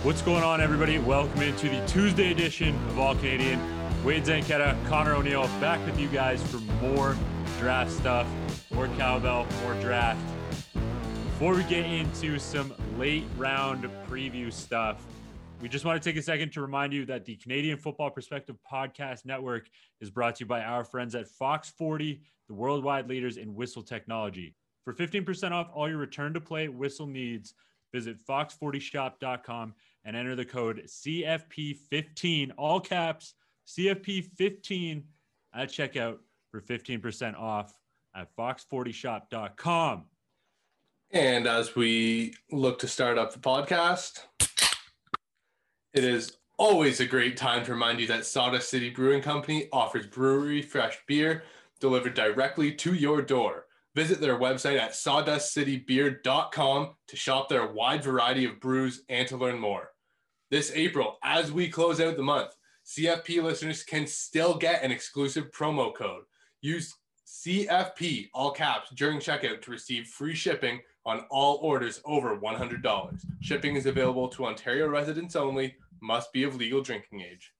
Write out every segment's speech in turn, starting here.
What's going on, everybody? Welcome into the Tuesday edition of All Canadian. Wade Zanketta, Connor O'Neill, back with you guys for more draft stuff, more cowbell, more draft. Before we get into some late round preview stuff, we just want to take a second to remind you that the Canadian Football Perspective Podcast Network is brought to you by our friends at Fox 40, the worldwide leaders in whistle technology. For 15% off all your return to play whistle needs, visit fox40shop.com and enter the code CFP15, all caps, CFP15 at checkout for 15% off at fox40shop.com. And as we look to start up the podcast, it is always a great time to remind you that Sawdust City Brewing Company offers brewery fresh beer delivered directly to your door. Visit their website at sawdustcitybeer.com to shop their wide variety of brews and to learn more. This April, as we close out the month, CFP listeners can still get an exclusive promo code. Use CFP, all caps, during checkout to receive free shipping on all orders over $100. Shipping is available to Ontario residents only, must be of legal drinking age.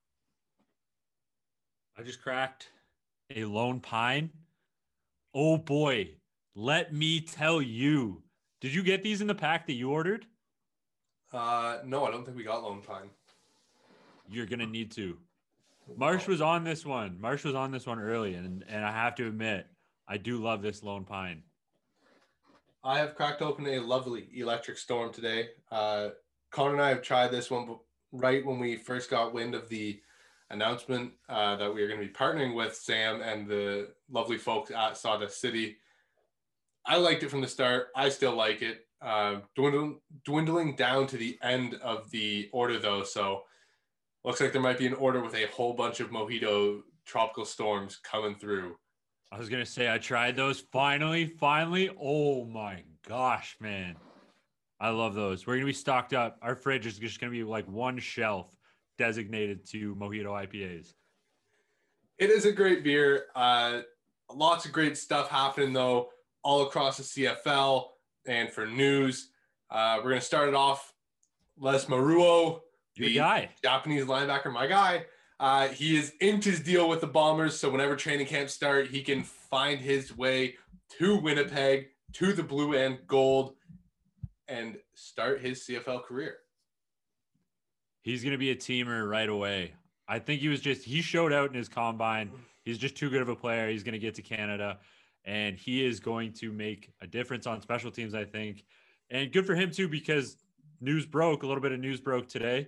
I just cracked a Lone Pine. Oh boy, let me tell you. Did you get these in the pack that you ordered? No, I don't think we got Lone Pine. You're going to need to. Marsh was on this one. Marsh was on this one early, and I have to admit, I do love this Lone Pine. I have cracked open a lovely Electric Storm today. Connor and I have tried this one right when we first got wind of the announcement that we are going to be partnering with Sam and the lovely folks at Sawdust City. I liked it from the start. I still like it. Dwindling down to the end of the order, though, so looks like there might be an order with a whole bunch of Mojito Tropical Storms coming through. I was going to say, I tried those. Finally. Oh, my gosh, man. I love those. We're going to be stocked up. Our fridge is just going to be like one shelf designated to Mojito IPAs. It is a great beer. Lots of great stuff happening, though, all across the CFL. And for news, we're going to start it off. Les Maruo, the guy. Japanese linebacker, my guy. He is inked his deal with the Bombers, so whenever training camps start, he can find his way to Winnipeg, to the blue and gold, and start his CFL career. He's going to be a teamer right away. I think he showed out in his combine. He's just too good of a player. He's going to get to Canada, and he is going to make a difference on special teams, I think. And good for him, too, because a little bit of news broke today.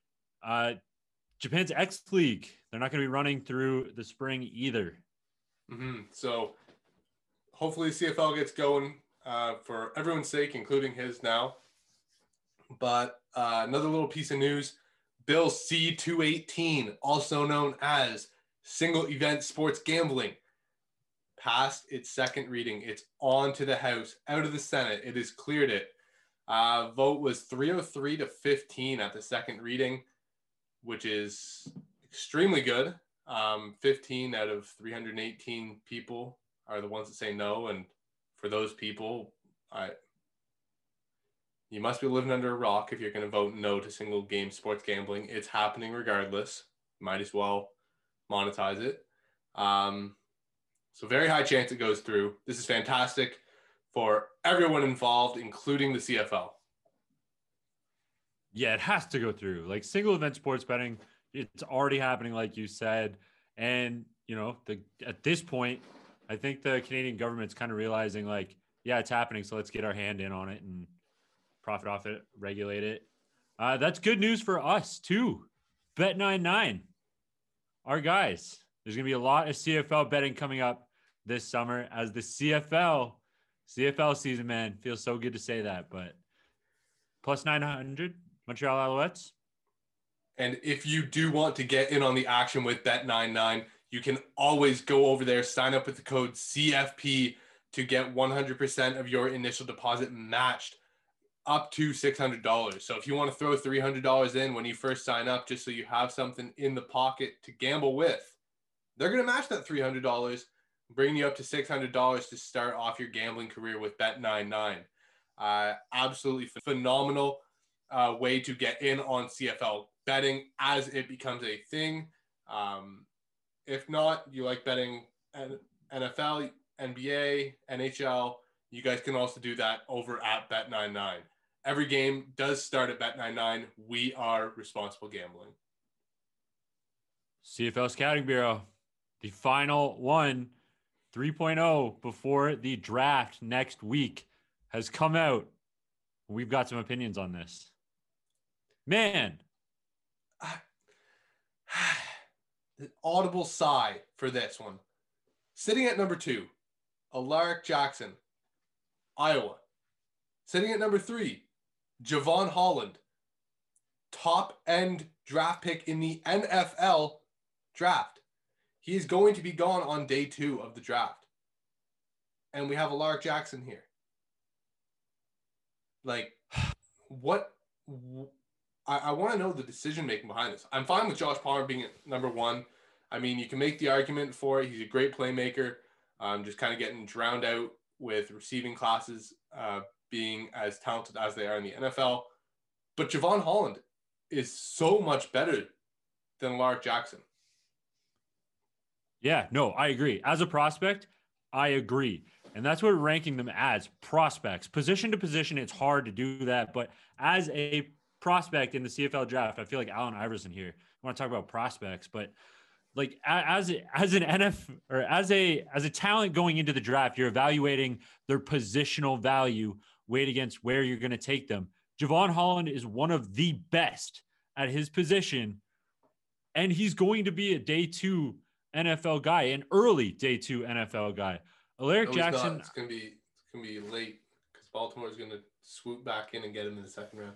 Japan's X League, they're not going to be running through the spring either. Mm-hmm. So hopefully CFL gets going for everyone's sake, including his now. But another little piece of news, Bill C-218, also known as Single Event Sports Gambling, passed its second reading. It's on to the House, out of the Senate. It has cleared it. Vote was 303 to 15 at the second reading, which is extremely good. 15 out of 318 people are the ones that say no. And for those people, you must be living under a rock if you're going to vote no to single game sports gambling. It's happening regardless. Might as well monetize it. So very high chance it goes through. This is fantastic for everyone involved, including the CFL. Yeah, it has to go through. Like single event sports betting, it's already happening, like you said. And, at this point, I think the Canadian government's kind of realizing like, yeah, it's happening. So let's get our hand in on it and profit off it, regulate it. That's good news for us too. Bet99, our guys. There's going to be a lot of CFL betting coming up this summer as the CFL season, man. Feels so good to say that, but plus 900 Montreal Alouettes. And if you do want to get in on the action with Bet99, you can always go over there, sign up with the code CFP to get 100% of your initial deposit matched up to $600. So if you want to throw $300 in when you first sign up, just so you have something in the pocket to gamble with, they're going to match that $300, bringing you up to $600 to start off your gambling career with Bet99. Absolutely phenomenal. way to get in on CFL betting as it becomes a thing. If not, you like betting NFL, NBA, NHL, you guys can also do that over at Bet99. Every game does start at Bet99. We are responsible gambling. CFL Scouting Bureau, the final one, 3.0 before the draft next week has come out. We've got some opinions on this. Man. An audible sigh for this one. Sitting at number 2, Alaric Jackson, Iowa. Sitting at number 3, Jevon Holland, top end draft pick in the NFL draft. He is going to be gone on day 2 of the draft. And we have Alaric Jackson here. Like, what? I want to know the decision making behind this. I'm fine with Josh Palmer being at number 1. I mean, you can make the argument for it. He's a great playmaker. Just kind of getting drowned out with receiving classes being as talented as they are in the NFL. But Jevon Holland is so much better than Alaric Jackson. Yeah, no, I agree. As a prospect, I agree. And that's what ranking them as prospects. Position to position, it's hard to do that. But as a prospect in the CFL draft, I feel like Allen Iverson here. I want to talk about prospects, but like as an NF or as a talent going into the draft, you're evaluating their positional value weighed against where you're going to take them. Jevon Holland is one of the best at his position, and he's going to be a day 2 NFL guy, an early day 2 NFL guy. Alaric Jackson. It's gonna be late because Baltimore is gonna swoop back in and get him in the second round.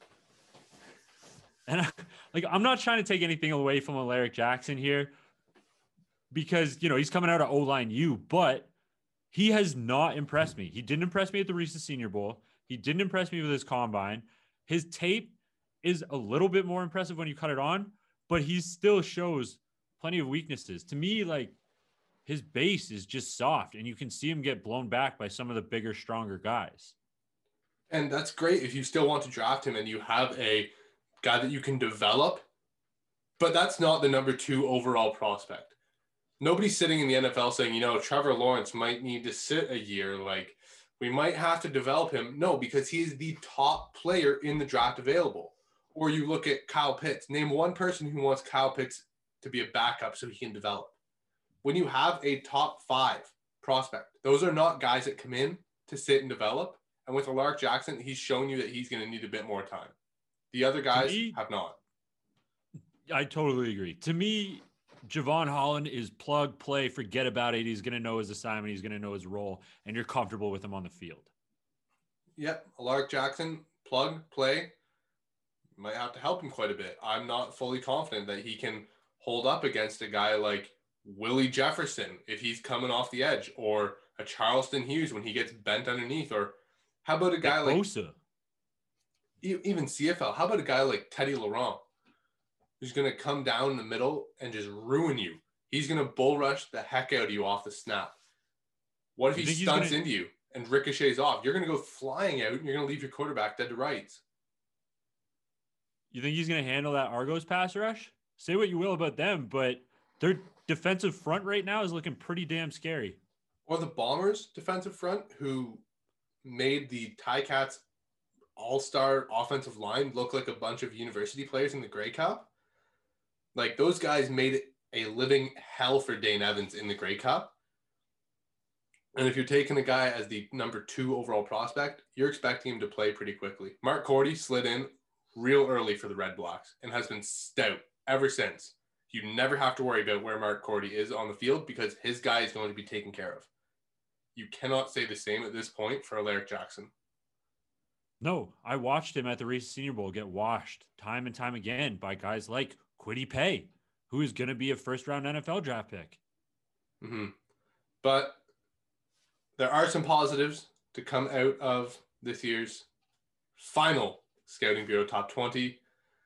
And I'm not trying to take anything away from Alaric Jackson here because, he's coming out of O-line U, but he has not impressed me. He didn't impress me at the Reese's Senior Bowl. He didn't impress me with his combine. His tape is a little bit more impressive when you cut it on, but he still shows plenty of weaknesses. To me, like, his base is just soft, and you can see him get blown back by some of the bigger, stronger guys. And that's great if you still want to draft him and you have a guy that you can develop, but that's not the number 2 overall prospect. Nobody's sitting in the NFL saying, Trevor Lawrence might need to sit a year. Like, we might have to develop him. No, because he's the top player in the draft available. Or you look at Kyle Pitts. Name one person who wants Kyle Pitts to be a backup so he can develop. When you have a top 5 prospect, those are not guys that come in to sit and develop. And with Alaric Jackson, he's shown you that he's going to need a bit more time. The other guys have not. I totally agree. To me, Jevon Holland is plug, play, forget about it. He's going to know his assignment. He's going to know his role, and you're comfortable with him on the field. Yep. Alaric Jackson, plug, play. You might have to help him quite a bit. I'm not fully confident that he can hold up against a guy like Willie Jefferson if he's coming off the edge, or a Charleston Hughes when he gets bent underneath, or how about a guy like Bosa? Even CFL, how about a guy like Teddy Laurent, who's going to come down in the middle and just ruin you? He's going to bull rush the heck out of you off the snap. What if he stunts into you and ricochets off? You're going to go flying out and you're going to leave your quarterback dead to rights. You think he's going to handle that Argos pass rush? Say what you will about them, but their defensive front right now is looking pretty damn scary. Or the Bombers' defensive front, who made the Ticats all-star offensive line look like a bunch of university players in the Grey Cup. Like, those guys made it a living hell for Dane Evans in the Grey Cup. And if you're taking a guy as the number 2 overall prospect, you're expecting him to play pretty quickly. Mark Cordy slid in real early for the Red Blacks and has been stout ever since. You never have to worry about where Mark Cordy is on the field because his guy is going to be taken care of. You cannot say the same at this point for Alaric Jackson. No, I watched him at the Reese's Senior Bowl get washed time and time again by guys like Kwity Paye, who is going to be a first-round NFL draft pick. Mm-hmm. But there are some positives to come out of this year's final Scouting Bureau Top 20.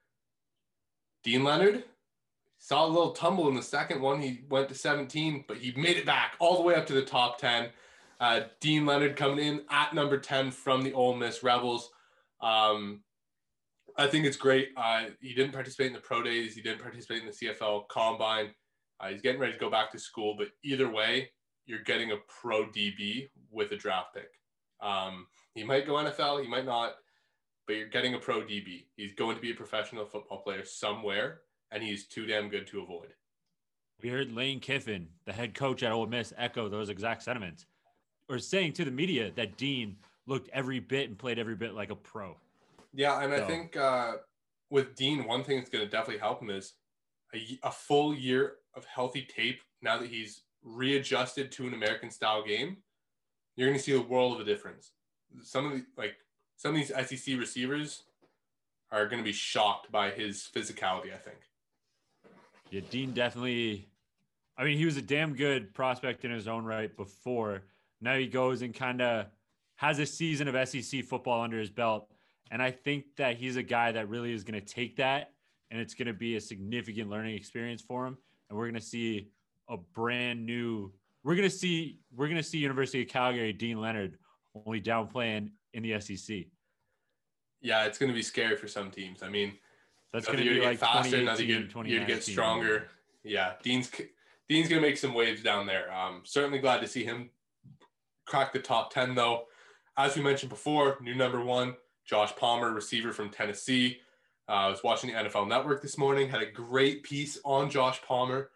Dean Leonard saw a little tumble in the second one. He went to 17, but he made it back all the way up to the top 10. Dean Leonard coming in at number 10 from the Ole Miss Rebels. I think it's great. He didn't participate in the pro days. He didn't participate in the CFL combine. He's getting ready to go back to school, but either way, you're getting a pro DB with a draft pick. He might go NFL, he might not, but you're getting a pro DB. He's going to be a professional football player somewhere, and he's too damn good to avoid. We heard Lane Kiffin, the head coach at Ole Miss, echo those exact sentiments, or saying to the media that Dean looked every bit and played every bit like a pro. Yeah, and I think with Dean, one thing that's going to definitely help him is a full year of healthy tape. Now that he's readjusted to an American-style game, you're going to see a world of a difference. Some of these SEC receivers are going to be shocked by his physicality, I think. Yeah, Dean definitely – I mean, he was a damn good prospect in his own right before. Now he goes and kind of has a season of SEC football under his belt. And I think that he's a guy that really is going to take that, and it's going to be a significant learning experience for him. And we're going to see a brand new – we're going to see University of Calgary Dean Leonard only downplaying in the SEC. Yeah, it's going to be scary for some teams. I mean, that's going to be like faster, another year to get stronger. Yeah, Dean's going to make some waves down there. Certainly glad to see him crack the top 10, though. As we mentioned before, new number 1, Josh Palmer, receiver from Tennessee. I was watching the NFL Network this morning, had a great piece on Josh Palmer.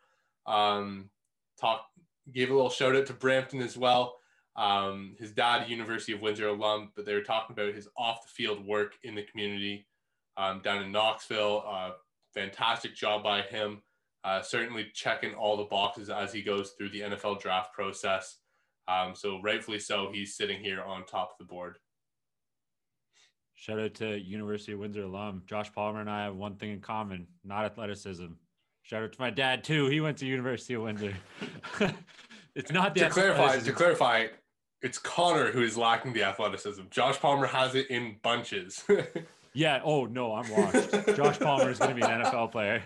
Gave a little shout out to Brampton as well. His dad, University of Windsor alum, but they were talking about his off the field work in the community down in Knoxville. Fantastic job by him. Certainly checking all the boxes as he goes through the NFL draft process. So rightfully so, he's sitting here on top of the board. Shout out to University of Windsor alum. Josh Palmer and I have one thing in common, not athleticism. Shout out to my dad too. He went to University of Windsor. It's not the to clarify, it's Connor who is lacking the athleticism. Josh Palmer has it in bunches. Yeah. Oh no, I'm washed. Josh Palmer is going to be an NFL player.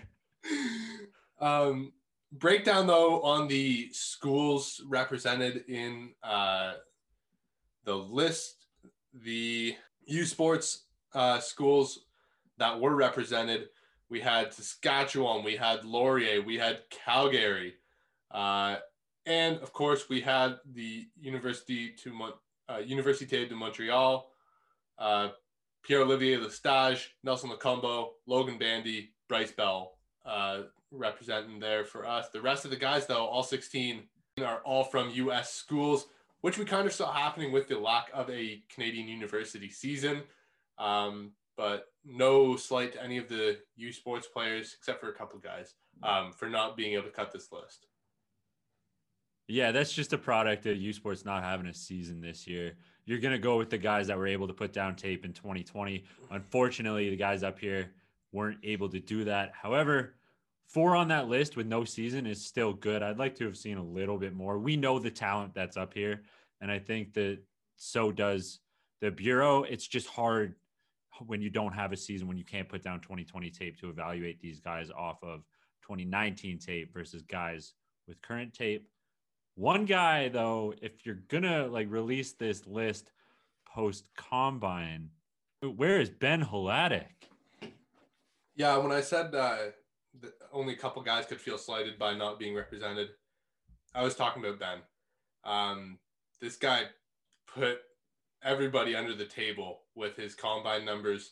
Breakdown though on the schools represented in the list, the U Sports schools that were represented. We had Saskatchewan, we had Laurier, we had Calgary, and of course we had the Université de Montreal, Pierre-Olivier Lestage, Nelson Lacombo, Logan Bandy, Bryce Bell representing there for us. The rest of the guys, though, all 16 are all from U.S. schools, which we kind of saw happening with the lack of a Canadian university season. But no slight to any of the U Sports players, except for a couple of guys, for not being able to cut this list. Yeah, that's just a product of U Sports not having a season this year. You're going to go with the guys that were able to put down tape in 2020. Unfortunately, the guys up here weren't able to do that. However, 4 on that list with no season is still good. I'd like to have seen a little bit more. We know the talent that's up here, and I think that so does the Bureau. It's just hard when you don't have a season, when you can't put down 2020 tape to evaluate these guys off of 2019 tape versus guys with current tape. One guy, though, if you're going to release this list post-combine, where is Ben Hladek? Yeah, when I said that only a couple guys could feel slighted by not being represented, I was talking about Ben. This guy put everybody under the table with his combine numbers.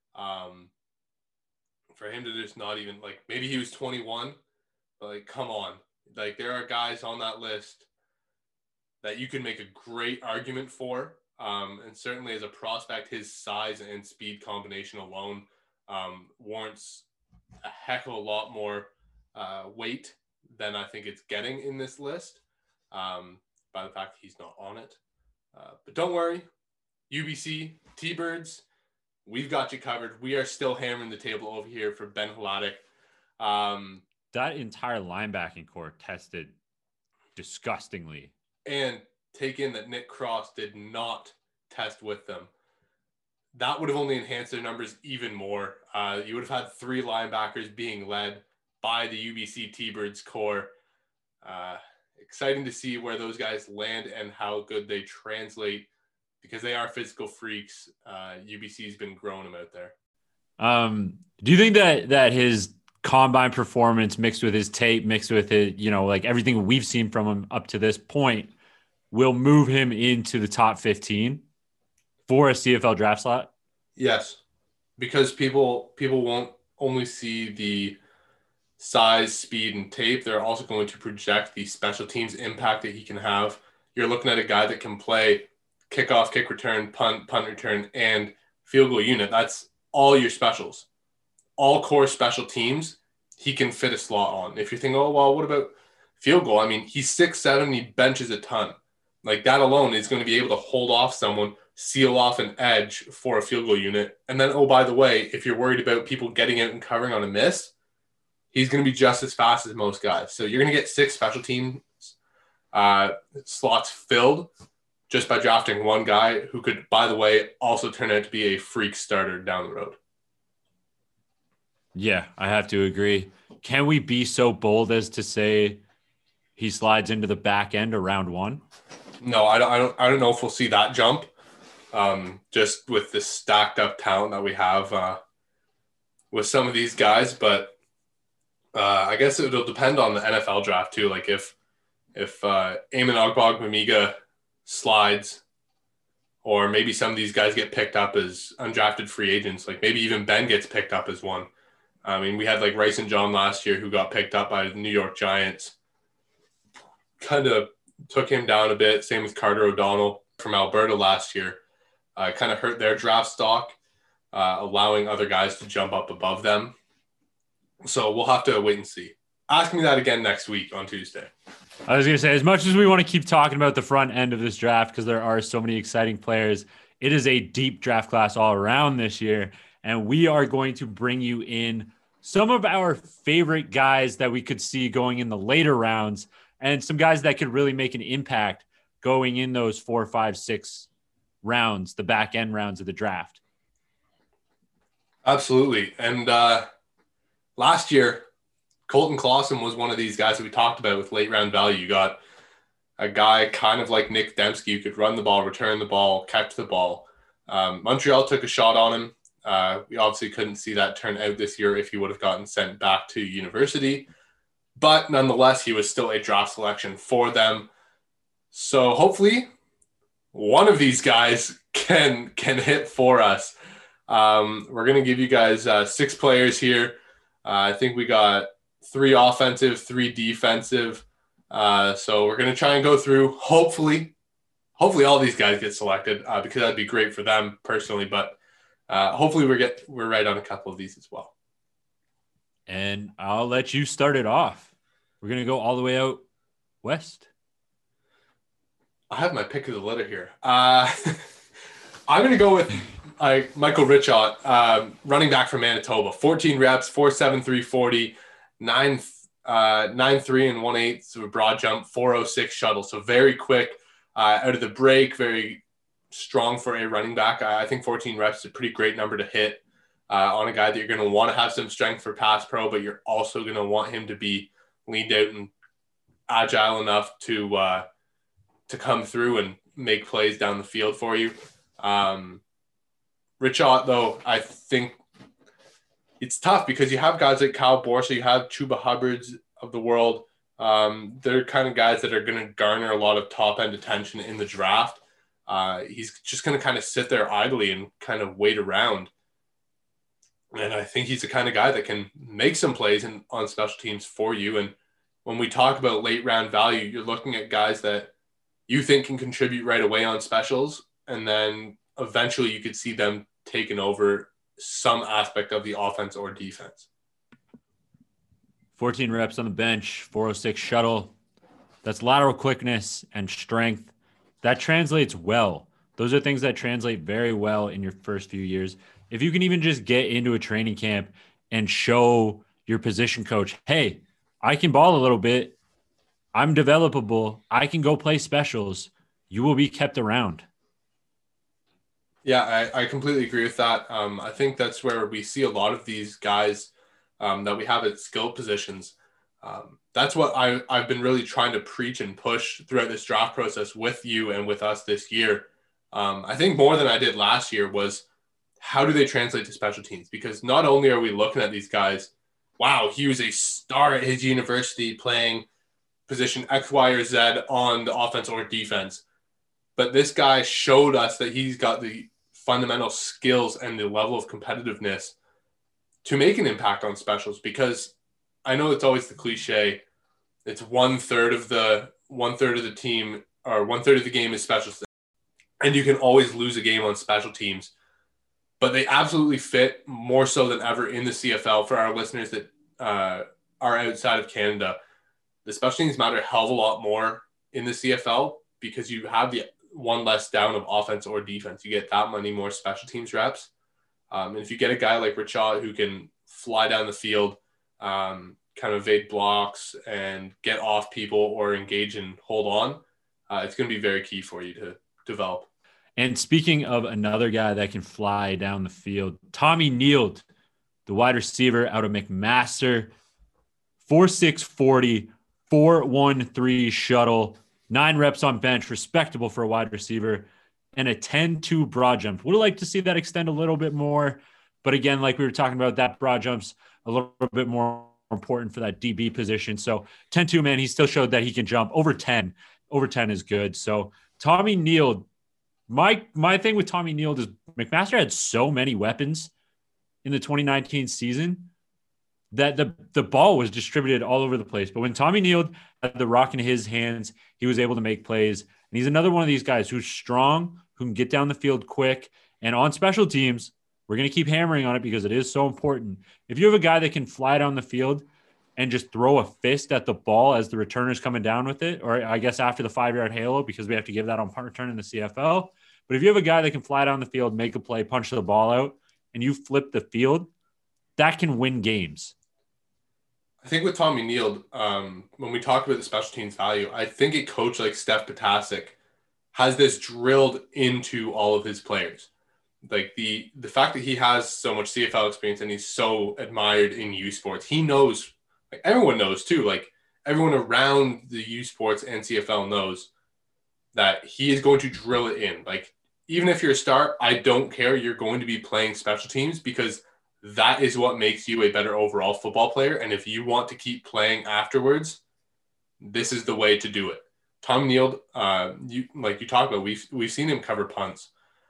For him to just not even, maybe he was 21, but come on. There are guys on that list that you can make a great argument for. And certainly as a prospect, his size and speed combination alone warrants a heck of a lot more weight than I think it's getting in this list by the fact that he's not on it. But don't worry, UBC, T-Birds, we've got you covered. We are still hammering the table over here for Ben Hladek. That entire linebacking core tested disgustingly. And take in that Nick Cross did not test with them. That would have only enhanced their numbers even more. You would have had 3 linebackers being led by the UBC T-Birds core. Exciting to see where those guys land and how good they translate, because they are physical freaks. UBC's been growing them out there. Do you think that his combine performance mixed with his tape, mixed with it, like everything we've seen from him up to this point, will move him into the top 15 for a CFL draft slot? Yes, because people won't only see the size, speed, and tape. They're also going to project the special teams impact that he can have. You're looking at a guy that can play kickoff, kick return, punt return, and field goal unit. That's all your specials. All core special teams, he can fit a slot on. If you're thinking, oh, well, what about field goal? I mean, he's 6'7", he benches a ton. Like that alone is going to be able to hold off someone, seal off an edge for a field goal unit. And then, oh, by the way, if you're worried about people getting out and covering on a miss, he's going to be just as fast as most guys. So you're going to get 6 special teams slots filled just by drafting one guy who could, by the way, also turn out to be a freak starter down the road. Yeah, I have to agree. Can we be so bold as to say he slides into the back end of round 1? No, I don't know if we'll see that jump. Just with the stacked up talent that we have with some of these guys, but I guess it'll depend on the NFL draft too. Like if Eamon Ogbongbemiga slides, or maybe some of these guys get picked up as undrafted free agents. Like maybe even Ben gets picked up as one. I mean, we had like Rice and John last year who got picked up by the New York Giants. Kind of took him down a bit. Same with Carter O'Donnell from Alberta last year. Kind of hurt their draft stock, allowing other guys to jump up above them. So we'll have to wait and see. Ask me that again next week on Tuesday. I was going to say, as much as we want to keep talking about the front end of this draft because there are so many exciting players, it is a deep draft class all around this year. And we are going to bring you in some of our favorite guys that we could see going in the later rounds and some guys that could really make an impact going in those 4, 5, 6 rounds, the back end rounds of the draft. Absolutely. And last year, Colton Clausen was one of these guys that we talked about with late round value. You got a guy kind of like Nick Dembski who could run the ball, return the ball, catch the ball. Montreal took a shot on him. We obviously couldn't see that turn out this year if he would have gotten sent back to university. But nonetheless, he was still a draft selection for them. So hopefully one of these guys can hit for us. We're going to give you guys 6 players here. I think we got 3 offensive, 3 defensive. So we're going to try and go through, hopefully all these guys get selected because that'd be great for them personally. But hopefully we're right on a couple of these as well. And I'll let you start it off. We're going to go all the way out west. I have my pick of the litter here. I'm going to go with Michael Richot, running back from Manitoba. 14 reps, 4.73 40, 9.3 and 1/8, so a broad jump, 4.06 shuttle. So very quick out of the break, very strong for a running back. I think 14 reps is a pretty great number to hit on a guy that you're going to want to have some strength for pass pro, but you're also going to want him to be leaned out and agile enough to come through and make plays down the field for you. Richot, though, I think it's tough because you have guys like Kyle Borsa, you have Chuba Hubbards of the world. They're kind of guys that are going to garner a lot of top-end attention in the draft. He's just going to kind of sit there idly and kind of wait around. And I think he's the kind of guy that can make some plays on special teams for you. And when we talk about late round value, you're looking at guys that you think can contribute right away on specials. And then eventually you could see them taking over some aspect of the offense or defense. 14 reps on the bench, 4.06 shuttle. That's lateral quickness and strength. That translates well. Those are things that translate very well in your first few years. If you can even just get into a training camp and show your position coach, hey, I can ball a little bit. I'm developable. I can go play specials. You will be kept around. Yeah, I completely agree with that. I think that's where we see a lot of these guys that we have at skill positions. That's what I've been really trying to preach and push throughout this draft process with you and with us this year. I think more than I did last year was how do they translate to special teams? Because not only are we looking at these guys, wow, he was a star at his university playing position X, Y, or Z on the offense or defense, but this guy showed us that he's got the fundamental skills and the level of competitiveness to make an impact on specials. Because I know it's always the cliche, it's one third of the team, or one third of the game is specials, and you can always lose a game on special teams. But they absolutely fit more so than ever in the CFL. For our listeners that are outside of Canada, the special teams matter a hell of a lot more in the CFL because you have the one less down of offense or defense. You get that many more special teams reps. And if you get a guy like Richard who can fly down the field, kind of evade blocks and get off people or engage and hold on, it's going to be very key for you to develop. And speaking of another guy that can fly down the field, Tommy Nield, the wide receiver out of McMaster, 4.6 40, 4.13 shuttle, 9 reps on bench, respectable for a wide receiver, and a 10.2 broad jump. Would have liked to see that extend a little bit more. But again, like we were talking about, that broad jump's a little bit more important for that DB position. So 10.2, man, he still showed that he can jump over 10. Over 10 is good. So Tommy Nield, my thing with Tommy Nield is McMaster had so many weapons in the 2019 season that the ball was distributed all over the place. But when Tommy Nield had the rock in his hands, he was able to make plays. And he's another one of these guys who's strong, who can get down the field quick. And on special teams, we're going to keep hammering on it because it is so important. If you have a guy that can fly down the field and just throw a fist at the ball as the returner's coming down with it, or I guess after the 5-yard halo, because we have to give that on punt return in the CFL. But if you have a guy that can fly down the field, make a play, punch the ball out, and you flip the field, that can win games. I think with Tommy Nield, when we talk about the special teams value, I think a coach like Steph Potasic has this drilled into all of his players. Like the fact that he has so much CFL experience and he's so admired in U Sports, he knows, like everyone knows too, like everyone around the U Sports and CFL knows that he is going to drill it in. Like, even if you're a star, I don't care. You're going to be playing special teams because that is what makes you a better overall football player. And if you want to keep playing afterwards, this is the way to do it. Tom Nield, you talked about, we've seen him cover punts.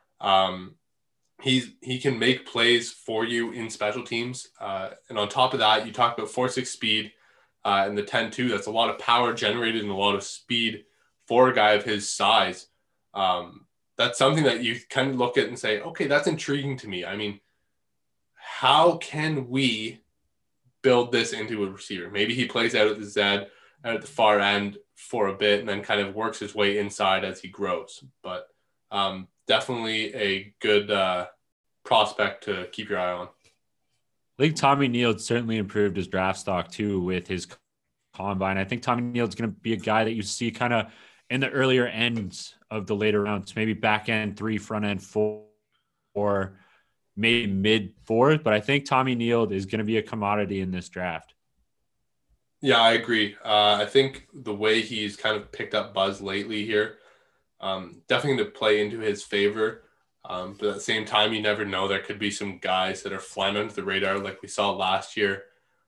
He can make plays for you in special teams. And on top of that, you talk about 4.6 speed and the 10.2. That's a lot of power generated and a lot of speed for a guy of his size. That's something that you kind of look at and say, okay, that's intriguing to me. I mean, how can we build this into a receiver? Maybe he plays out at the Z, out at the far end for a bit, and then kind of works his way inside as he grows. But definitely a good prospect to keep your eye on. I think Tommy Nield certainly improved his draft stock too with his combine. I think Tommy Nield's going to be a guy that you see kind of in the earlier ends of the later rounds, maybe back end 3, front end 4, or maybe mid 4. But I think Tommy Nield is going to be a commodity in this draft. Yeah, I agree. I think the way he's kind of picked up buzz lately here, definitely to play into his favor. But at the same time, you never know. There could be some guys that are flying under the radar like we saw last year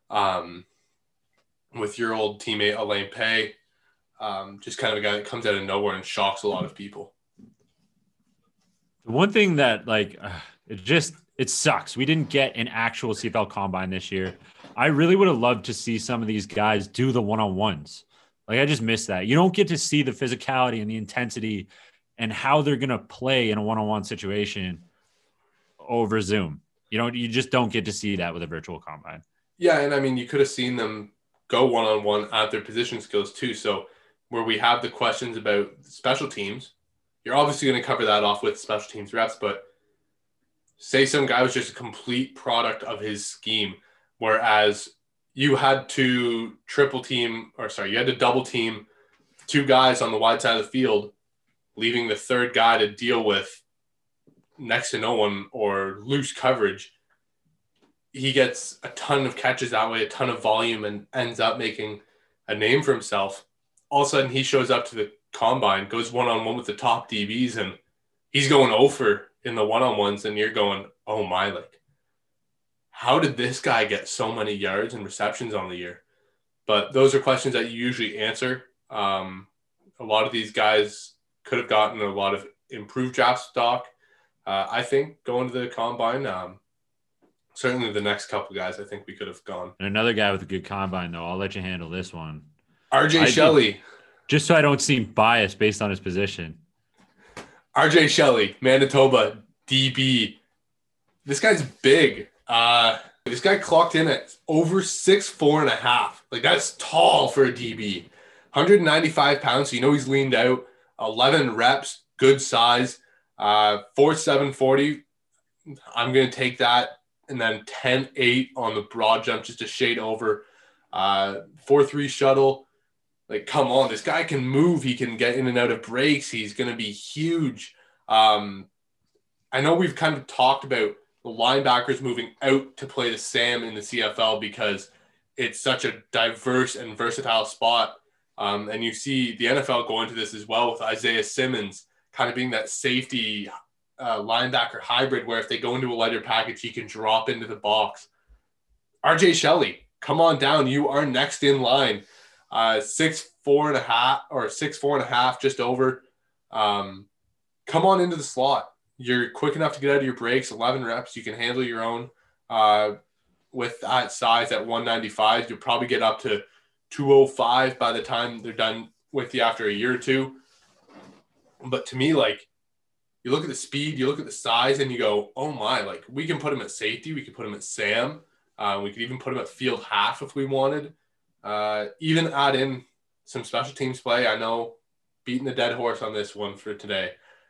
with your old teammate, Alain Pay. Just kind of a guy that comes out of nowhere and shocks a lot of people. The one thing that it sucks. We didn't get an actual CFL combine this year. I really would have loved to see some of these guys do the one-on-ones. Like, I just miss that. You don't get to see the physicality and the intensity and how they're going to play in a one-on-one situation over Zoom. You just don't get to see that with a virtual combine. Yeah. And I mean, you could have seen them go one-on-one at their position skills too. So where we have the questions about special teams, you're obviously going to cover that off with special teams reps, but say some guy was just a complete product of his scheme, whereas you had to you had to double team 2 guys on the wide side of the field, leaving the third guy to deal with next to no one or loose coverage. He gets a ton of catches that way, a ton of volume, and ends up making a name for himself. All of a sudden, he shows up to the combine, goes one-on-one with the top DBs, and he's going over in the one-on-ones and you're going, oh my, like, how did this guy get so many yards and receptions on the year? But those are questions that you usually answer. A lot of these guys could have gotten a lot of improved draft stock. I think going to the combine, certainly the next couple guys, I think we could have gone. And another guy with a good combine, though. I'll let you handle this one. RJ Shelley. Just so I don't seem biased based on his position. RJ Shelley, Manitoba, DB. This guy's big. This guy clocked in at over 6'4.5". Like, that's tall for a DB. 195 pounds, so you know he's leaned out. 11 reps, good size. 4.7 40. I'm going to take that. And then 10.8 on the broad jump, just a shade over. 4.3 shuttle. Like, come on, this guy can move. He can get in and out of breaks. He's going to be huge. I know we've kind of talked about the linebackers moving out to play the Sam in the CFL because it's such a diverse and versatile spot. And you see the NFL go into this as well with Isaiah Simmons kind of being that safety linebacker hybrid where if they go into a lighter package, he can drop into the box. RJ Shelley, come on down. You are next in line. 6'4.5" or 6'4.5", just over. Come on into the slot. You're quick enough to get out of your breaks. 11 reps. You can handle your own. With that size at 195, you'll probably get up to 205 by the time they're done with you after a year or two. But to me, like, you look at the speed, you look at the size, and you go, oh my, like, we can put him at safety. We could put him at Sam. We could even put him at field half if we wanted. Even add in some special teams play. I know, beating the dead horse on this one for today.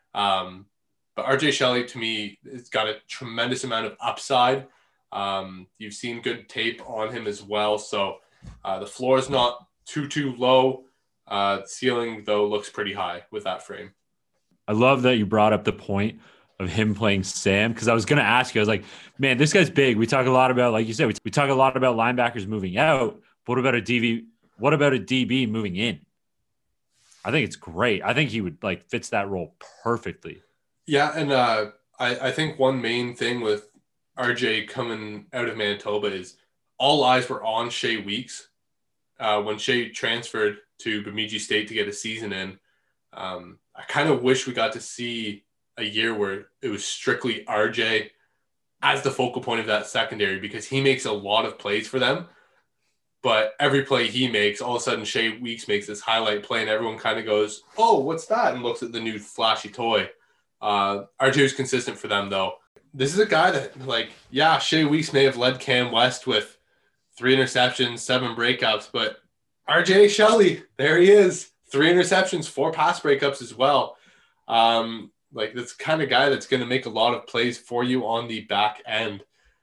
But RJ Shelley, to me, has got a tremendous amount of upside. You've seen good tape on him as well. So the floor is not too low. The ceiling, though, looks pretty high with that frame. I love that you brought up the point of him playing Sam because I was going to ask you. I was like, man, this guy's big. We talk a lot about, like you said, we talk a lot about linebackers moving out. But what about a DB? What about a DB moving in? I think it's great. I think he would fits that role perfectly. Yeah, and I think one main thing with RJ coming out of Manitoba is all eyes were on Shea Weeks. When Shea transferred to Bemidji State to get a season in, I kind of wish we got to see a year where it was strictly RJ as the focal point of that secondary because he makes a lot of plays for them. But every play he makes, all of a sudden Shea Weeks makes this highlight play and everyone kind of goes, oh, what's that? And looks at the new flashy toy. RJ was consistent for them, though. This is a guy that, Shea Weeks may have led Cam West with 3 interceptions, 7 breakups, but RJ Shelley, there he is. 3 interceptions, 4 pass breakups as well. This kind of guy that's going to make a lot of plays for you on the back end.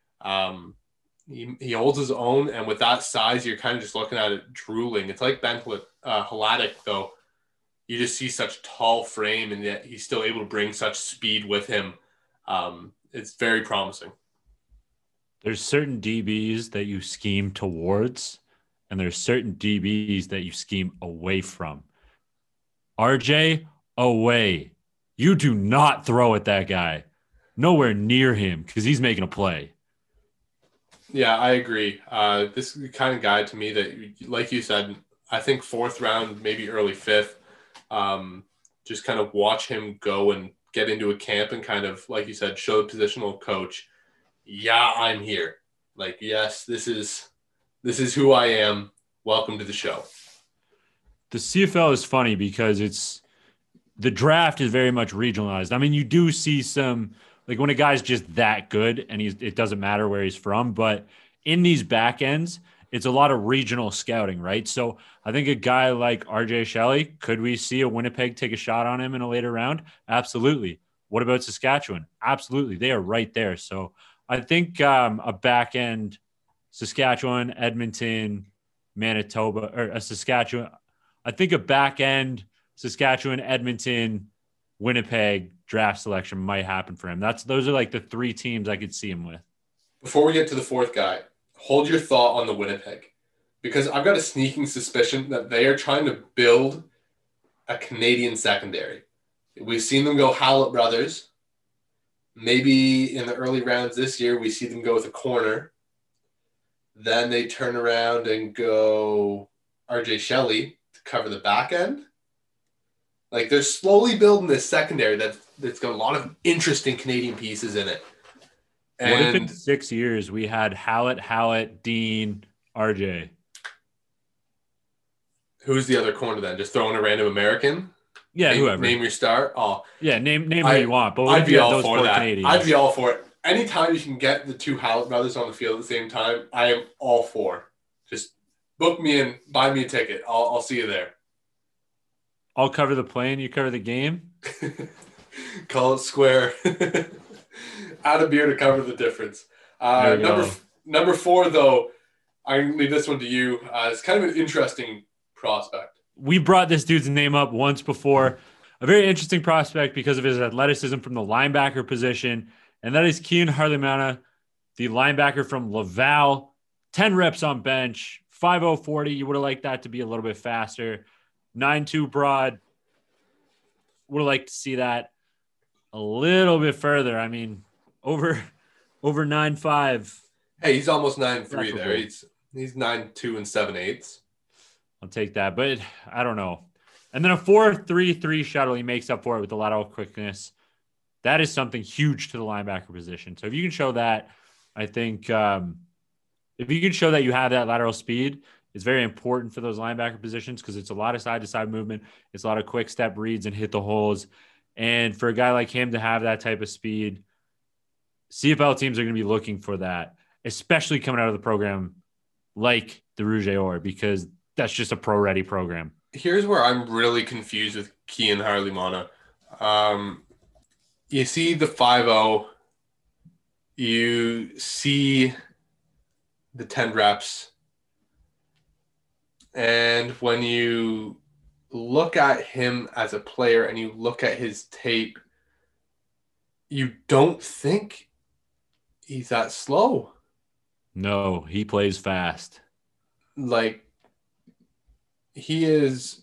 He holds his own, and with that size, you're kind of just looking at it drooling. It's like Ben Hladek, though. You just see such tall frame, and yet he's still able to bring such speed with him. It's very promising. There's certain DBs that you scheme towards, and there's certain DBs that you scheme away from. RJ, away. You do not throw at that guy. Nowhere near him because he's making a play. Yeah, I agree. This is the kind of guy to me that, like you said, I think 4th round, maybe early 5th. Just kind of watch him go and get into a camp and kind of, like you said, show the positional coach, yeah, I'm here. Like, yes, this is who I am. Welcome to the show. The CFL is funny because the draft is very much regionalized. I mean, you do see some, like when a guy's just that good and it doesn't matter where he's from, but in these back ends, it's a lot of regional scouting, right? So I think a guy like RJ Shelley, could we see a Winnipeg take a shot on him in a later round? Absolutely. What about Saskatchewan? Absolutely. They are right there. So I think a back end Saskatchewan, Edmonton, Manitoba, or a Saskatchewan, I think a back end Saskatchewan, Edmonton, Winnipeg draft selection might happen for him. Those are like the 3 teams I could see him with. Before we get to the 4th guy, hold your thought on the Winnipeg, because I've got a sneaking suspicion that they are trying to build a Canadian secondary. We've seen them go Hallett brothers. Maybe in the early rounds this year, we see them go with a corner. Then they turn around and go RJ Shelley to cover the back end. Like, they're slowly building this secondary that's got a lot of interesting Canadian pieces in it. And what if in 6 years we had Howlett, Dean, RJ? Who's the other corner then? Just throwing a random American? Yeah, whoever. Name your star. Oh, yeah, name who you want. But I'd be all those for four that. Canadians? I'd be all for it. Anytime you can get the two Howlett brothers on the field at the same time, I am all for. Just book me in, buy me a ticket. I'll see you there. I'll cover the plane. You cover the game. Call it square. Add a beer to cover the difference. Number 4, though, I'm going to leave this one to you. It's kind of an interesting prospect. We brought this dude's name up once before. A very interesting prospect because of his athleticism from the linebacker position, and that is Kian Harlimana, the linebacker from Laval. 10 reps on bench, 5'0", 40. You would have liked that to be a little bit faster. 9'2" broad. Would have liked to see that a little bit further. I mean, over 9'5". Hey, he's almost 9'3" there. He's 9'2" and 7/8. I'll take that, but I don't know. And then a 4.33 shuttle, he makes up for it with the lateral quickness. That is something huge to the linebacker position. So if you can show that, I think if you can show that you have that lateral speed, it's very important for those linebacker positions because it's a lot of side-to-side movement. It's a lot of quick step reads and hit the holes. And for a guy like him to have that type of speed, CFL teams are going to be looking for that, especially coming out of the program like the Rouge et Or, because that's just a pro-ready program. Here's where I'm really confused with Kian Harlimana. You see the 5.0, you see the 10 reps, and when you look at him as a player and you look at his tape, you don't think he's that slow. No, he plays fast. Like, he's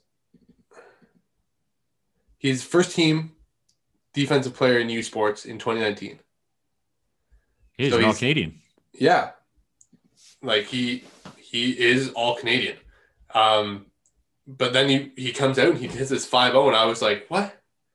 first team defensive player in U Sports in 2019. He's all Canadian. Yeah. Like, he is all Canadian. But then he comes out and he hits this 5.0 and I was like, what?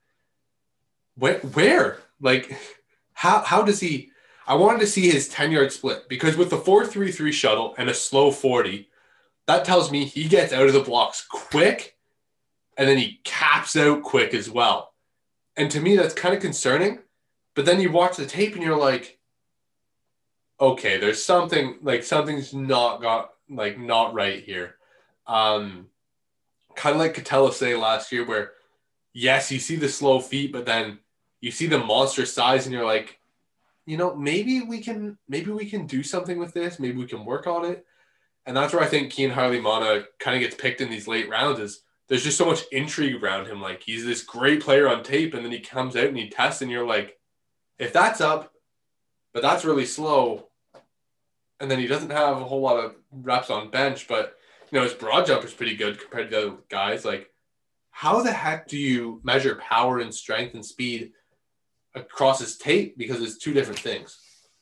Where? Like, how does he – I wanted to see his 10-yard split because with the 4.33 shuttle and a slow 40, that tells me he gets out of the blocks quick and then he caps out quick as well. And to me, that's kind of concerning. But then you watch the tape and you're like, okay, there's something – like something's not right here. Kind of like Catella last year where, yes, you see the slow feet, but then you see the monster size and you're like, you know, maybe we can do something with this. Maybe we can work on it. And that's where I think Kian Harlimana kind of gets picked in these late rounds is there's just so much intrigue around him. Like, he's this great player on tape and then he comes out and he tests and you're like, if that's up, but that's really slow. And then he doesn't have a whole lot of reps on bench, but you know, his broad jumper is pretty good compared to the other guys. Like, how the heck do you measure power and strength and speed across his tape? Because it's two different things.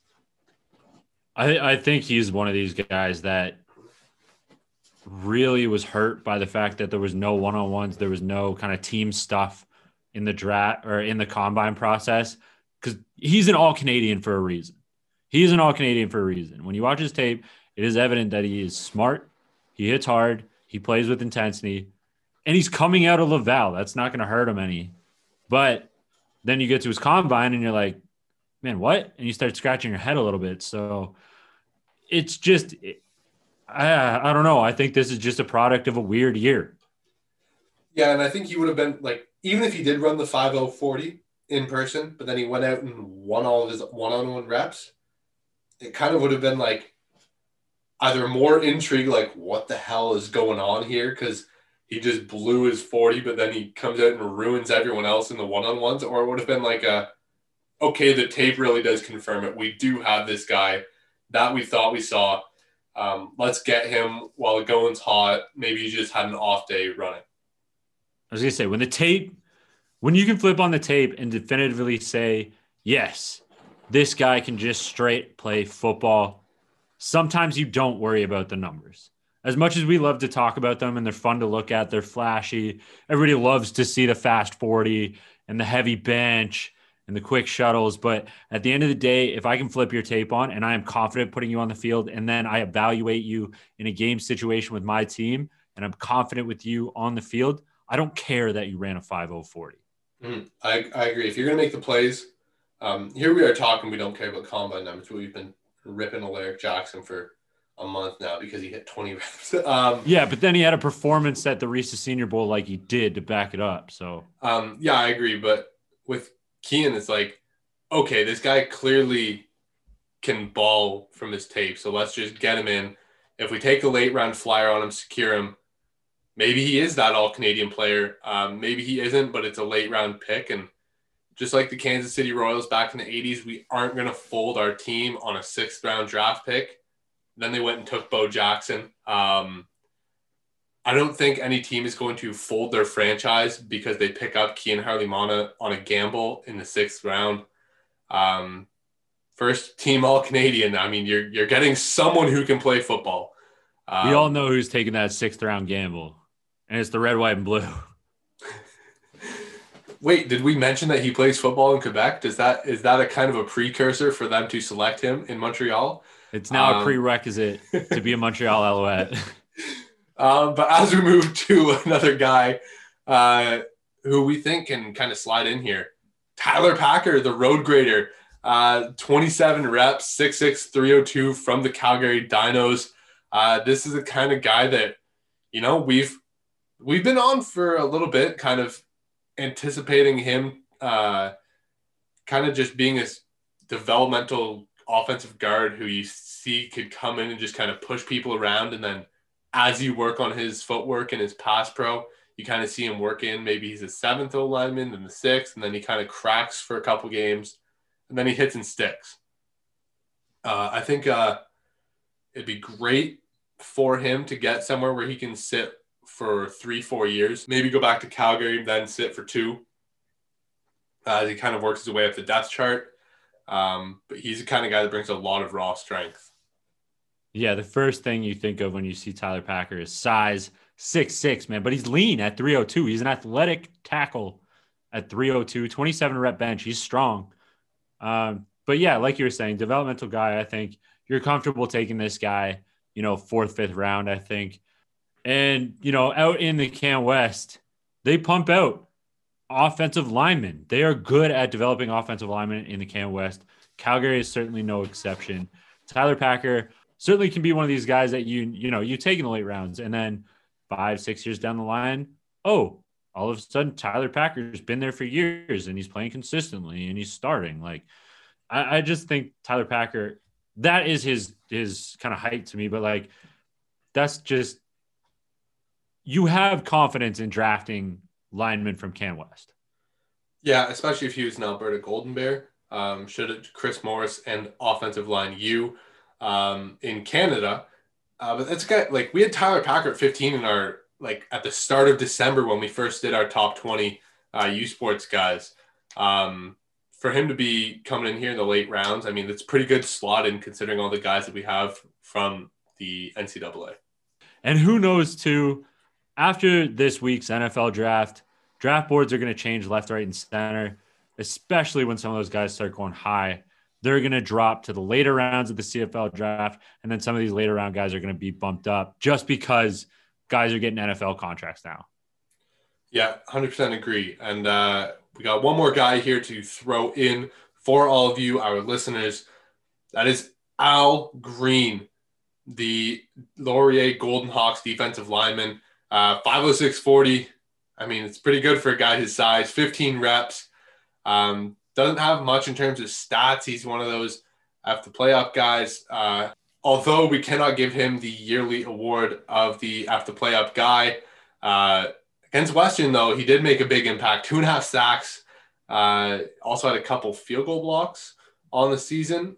I think he's one of these guys that really was hurt by the fact that there was no one-on-ones. There was no kind of team stuff in the draft or in the combine process because he's an all-Canadian for a reason. He's an all-Canadian for a reason. When you watch his tape, it is evident that he is smart. He hits hard. He plays with intensity. And he's coming out of Laval. That's not going to hurt him any. But then you get to his combine and you're like, man, what? And you start scratching your head a little bit. So it's just, I don't know. I think this is just a product of a weird year. Yeah, and I think he would have been, like, even if he did run the 5.040 in person, but then he went out and won all of his one-on-one reps, it kind of would have been like, either more intrigue, like what the hell is going on here? Because he just blew his 40, but then he comes out and ruins everyone else in the one-on-ones. Or it would have been like okay, the tape really does confirm it. We do have this guy that we thought we saw. Let's get him while the going's hot. Maybe he just had an off day running. I was going to say, when you can flip on the tape and definitively say, yes, this guy can just straight play football. Sometimes you don't worry about the numbers. As much as we love to talk about them and they're fun to look at, they're flashy. Everybody loves to see the fast 40 and the heavy bench and the quick shuttles. But at the end of the day, if I can flip your tape on and I am confident putting you on the field, and then I evaluate you in a game situation with my team and I'm confident with you on the field, I don't care that you ran a 5.040. I agree. If you're going to make the plays, here we are talking, we don't care about combine numbers. We've been ripping Alaric Jackson for a month now because he hit 20 reps. Yeah, but then he had a performance at the Reese's Senior Bowl like he did to back it up. So yeah, I agree. But with Kean, it's like, okay, this guy clearly can ball from his tape. So let's just get him in. If we take a late round flyer on him, secure him, maybe he is that all-Canadian player. Maybe he isn't, but it's a late round pick. And just like the Kansas City Royals back in the 80s, we aren't going to fold our team on a 6th round draft pick. Then they went and took Bo Jackson. I don't think any team is going to fold their franchise because they pick up Kean Harley-Mana on a gamble in the 6th round. First team all-Canadian. I mean, you're getting someone who can play football. We all know who's taking that 6th round gamble, and it's the red, white, and blue. Wait, did we mention that he plays football in Quebec? Is that a kind of a precursor for them to select him in Montreal? It's now a prerequisite to be a Montreal Alouette. But as we move to another guy who we think can kind of slide in here, Tyler Packer, the road grader, 27 reps, 6'6", 302 from the Calgary Dinos. This is the kind of guy that, we've been on for a little bit, kind of anticipating him kind of just being a developmental offensive guard who you see could come in and just kind of push people around. And then as you work on his footwork and his pass pro, you kind of see him work in. Maybe he's a 7th O lineman, then the 6th, and then he kind of cracks for a couple games, and then he hits and sticks. I think it'd be great for him to get somewhere where he can sit for 3-4 years, maybe go back to Calgary, then sit for 2 as he kind of works his way up the depth chart. But he's the kind of guy that brings a lot of raw strength. Yeah, the first thing you think of when you see Tyler Packer is size, 6'6", man. But he's lean at 302. He's an athletic tackle at 302, 27 rep bench. He's strong. But yeah, like you were saying, developmental guy, I think you're comfortable taking this guy, 4th, 5th round, I think. And, out in the Can West, they pump out offensive linemen. They are good at developing offensive linemen in the Can West. Calgary is certainly no exception. Tyler Packer certainly can be one of these guys that you take in the late rounds, and then 5-6 years down the line, all of a sudden Tyler Packer's been there for years and he's playing consistently and he's starting. Like, I just think Tyler Packer, that is his kind of height to me, but like, that's just, you have confidence in drafting linemen from Can West. Yeah, especially if he was an Alberta Golden Bear. Should Chris Morris and offensive line U in Canada. But that's a guy, like, we had Tyler Packer at 15 in our, like, at the start of December when we first did our top 20 U Sports guys. For him to be coming in here in the late rounds, I mean, that's pretty good slot in considering all the guys that we have from the NCAA. And who knows, too, after this week's NFL draft boards are going to change left, right, and center, especially when some of those guys start going high. They're going to drop to the later rounds of the CFL draft, and then some of these later round guys are going to be bumped up just because guys are getting NFL contracts now. Yeah, 100% agree. And we got one more guy here to throw in for all of you, our listeners. That is Al Green, the Laurier Golden Hawks defensive lineman. 5'06", 40. I mean, it's pretty good for a guy his size. 15 reps. Doesn't have much in terms of stats. He's one of those after playoff guys. Although we cannot give him the yearly award of the after playoff guy. Against Western, though, he did make a big impact. 2.5 sacks. Also had a couple field goal blocks on the season.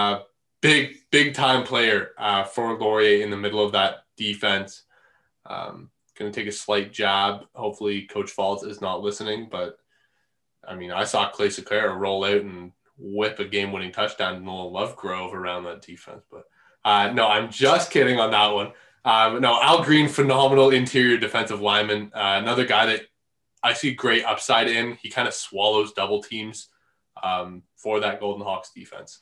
Big time player for Laurier in the middle of that defense. Going to take a slight jab. Hopefully Coach Falls is not listening, but I mean, I saw Clay Sakara roll out and whip a game-winning touchdown to Nolan Lovegrove around that defense. But no, I'm just kidding on that one. No, Al Green, phenomenal interior defensive lineman. Another guy that I see great upside in. He kind of swallows double teams for that Golden Hawks defense.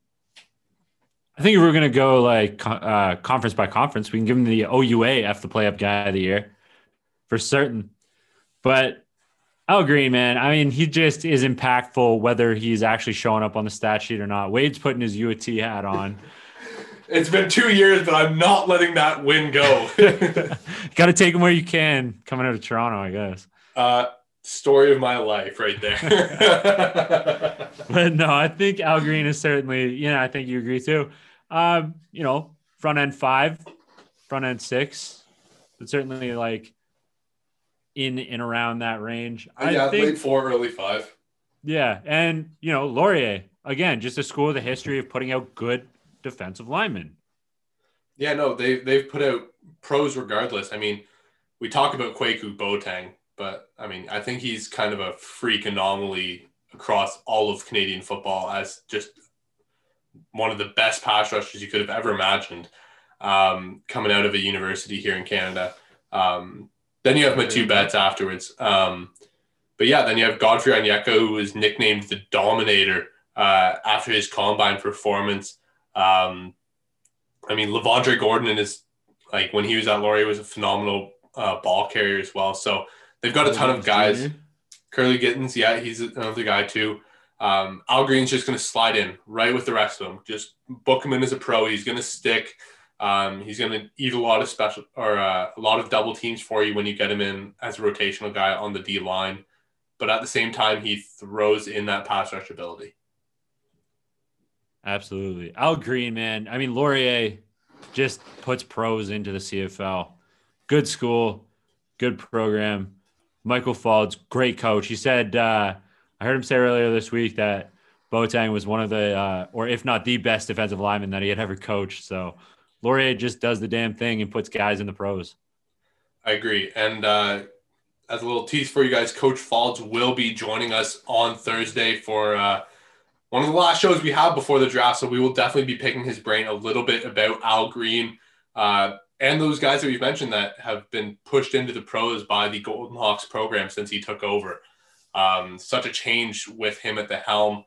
I think if we're going to go like conference by conference, we can give him the OUAF, the play-up guy of the year, for certain. But Al Green, man, I mean, he just is impactful whether he's actually showing up on the stat sheet or not. Wade's putting his UAT hat on. It's been 2 years, but I'm not letting that win go. Got to take him where you can coming out of Toronto, I guess. Story of my life right there. But no, I think Al Green is certainly, I think you agree too. Front end 5, front end 6, but certainly like in and around that range. I think late 4, early 5. Yeah. And, Laurier, again, just a school with a history of putting out good defensive linemen. Yeah, no, they've put out pros regardless. I mean, we talk about Kwaku Boateng, but I mean, I think he's kind of a freak anomaly across all of Canadian football as just one of the best pass rushers you could have ever imagined coming out of a university here in Canada. Then you have my 2 bets afterwards. But yeah, then you have Godfrey Onyeka, who was nicknamed the Dominator after his combine performance. I mean, Lavondre Gordon like when he was at Laurier was a phenomenal ball carrier as well. So they've got a ton of guys. Jr. Curly Gittins, yeah, he's another guy too. Al Green's just going to slide in right with the rest of them. Just book him in as a pro. He's going to stick. He's going to eat a lot of double teams for you when you get him in as a rotational guy on the D line. But at the same time, he throws in that pass rush ability. Absolutely. Al Green, man. I mean, Laurier just puts pros into the CFL. Good school, good program. Michael Faulds, great coach. He said, I heard him say earlier this week that Boateng was one of the, or if not the best defensive lineman that he had ever coached. So Laurier just does the damn thing and puts guys in the pros. I agree. And as a little tease for you guys, Coach Faulds will be joining us on Thursday for one of the last shows we have before the draft. So we will definitely be picking his brain a little bit about Al Green and those guys that we've mentioned that have been pushed into the pros by the Golden Hawks program since he took over. Such a change with him at the helm.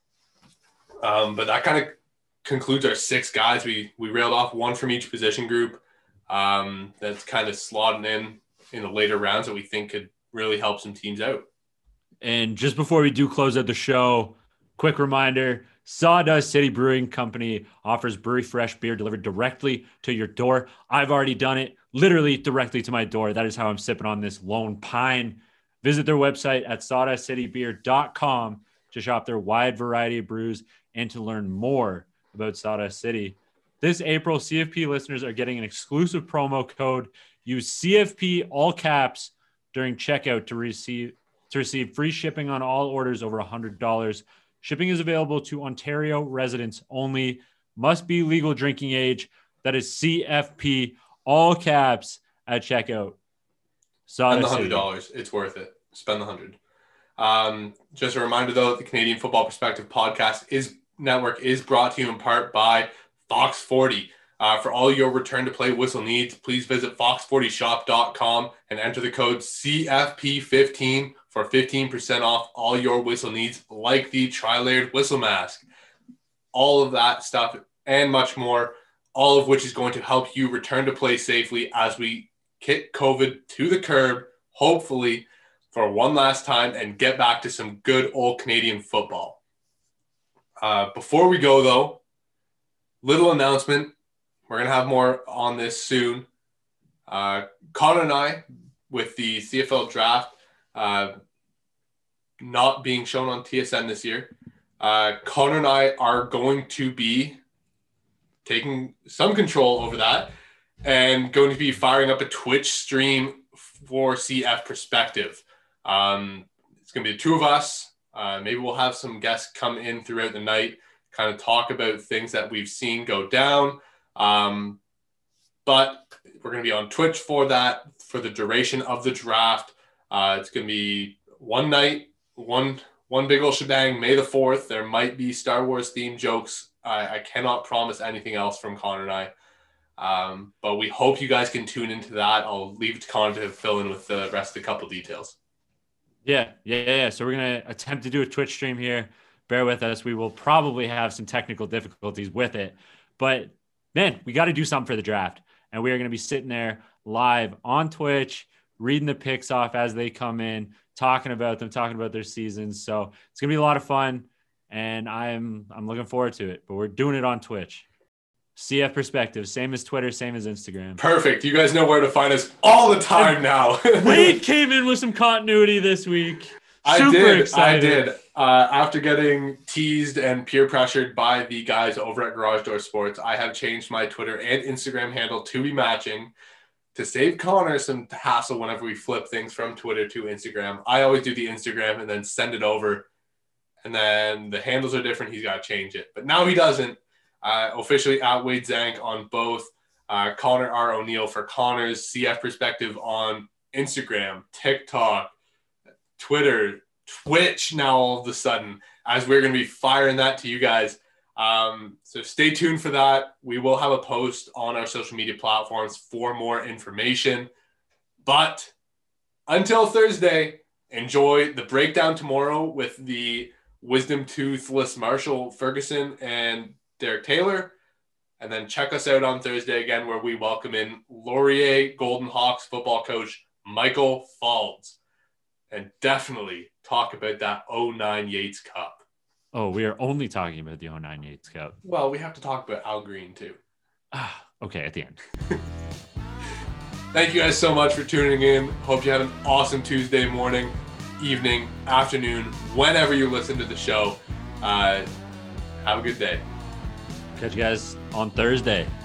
But that kind of concludes our 6 guys. We railed off 1 from each position group that's kind of slotting in the later rounds that we think could really help some teams out. And just before we do close out the show, quick reminder, Sawdust City Brewing Company offers brewery fresh beer delivered directly to your door. I've already done it, literally directly to my door. That is how I'm sipping on this Lone Pine. Visit their website at sawdustcitybeer.com to shop their wide variety of brews and to learn more about Sawdust City. This April, CFP listeners are getting an exclusive promo code. Use CFP all caps during checkout to receive free shipping on all orders over $100. Shipping is available to Ontario residents only. Must be legal drinking age. That is CFP, all caps at checkout. Spend the $100. It's worth it. Spend the $100. Just a reminder, though, the Canadian Football Perspective podcast network is brought to you in part by Fox 40. For all your return to play whistle needs, please visit fox40shop.com and enter the code CFP15 for 15% off all your whistle needs, like the tri-layered whistle mask. All of that stuff and much more, all of which is going to help you return to play safely as we kick COVID to the curb, hopefully for one last time, and get back to some good old Canadian football. Before we go, though, little announcement. We're going to have more on this soon. Connor and I, with the CFL draft not being shown on TSN this year, Connor and I are going to be taking some control over that and going to be firing up a Twitch stream for CF Perspective. It's going to be the 2 of us. Maybe we'll have some guests come in throughout the night, kind of talk about things that we've seen go down. But we're going to be on Twitch for that, for the duration of the draft. It's going to be one night, one one big old shebang. May the 4th. There might be Star Wars themed jokes. I cannot promise anything else from Connor and I. But we hope you guys can tune into that. I'll leave it to Connor to fill in with the rest of the couple details. Yeah. So we're going to attempt to do a Twitch stream here. Bear with us. We will probably have some technical difficulties with it. But, man, we got to do something for the draft. And we are going to be sitting there live on Twitch, reading the picks off as they come in, talking about them, talking about their seasons. So it's going to be a lot of fun, and I'm looking forward to it. But we're doing it on Twitch. CF Perspective, same as Twitter, same as Instagram. Perfect. You guys know where to find us all the time now. Wade came in with some continuity this week. I did. After getting teased and peer pressured by the guys over at Garage Door Sports, I have changed my Twitter and Instagram handle to be matching to save Connor some hassle whenever we flip things from Twitter to Instagram. I always do the Instagram and then send it over. And then the handles are different. He's got to change it. But now he doesn't. Officially at Wade Zank on both. Connor R. O'Neill for Connor's CF Perspective on Instagram, TikTok, Twitter, Twitch now all of a sudden, as we're going to be firing that to you guys. So stay tuned for that. We will have a post on our social media platforms for more information. But until Thursday, enjoy the breakdown tomorrow with the Wisdom Toothless Marshall Ferguson and Derek Taylor. And then check us out on Thursday again, where we welcome in Laurier Golden Hawks football coach Michael Faulds. And definitely talk about that 09 Yates Cup. Oh, we are only talking about the 09 Yates Cup. Well, we have to talk about Al Green too. Okay, at the end. Thank you guys so much for tuning in. Hope you have an awesome Tuesday morning, evening, afternoon, whenever you listen to the show. Have a good day. Catch you guys on Thursday.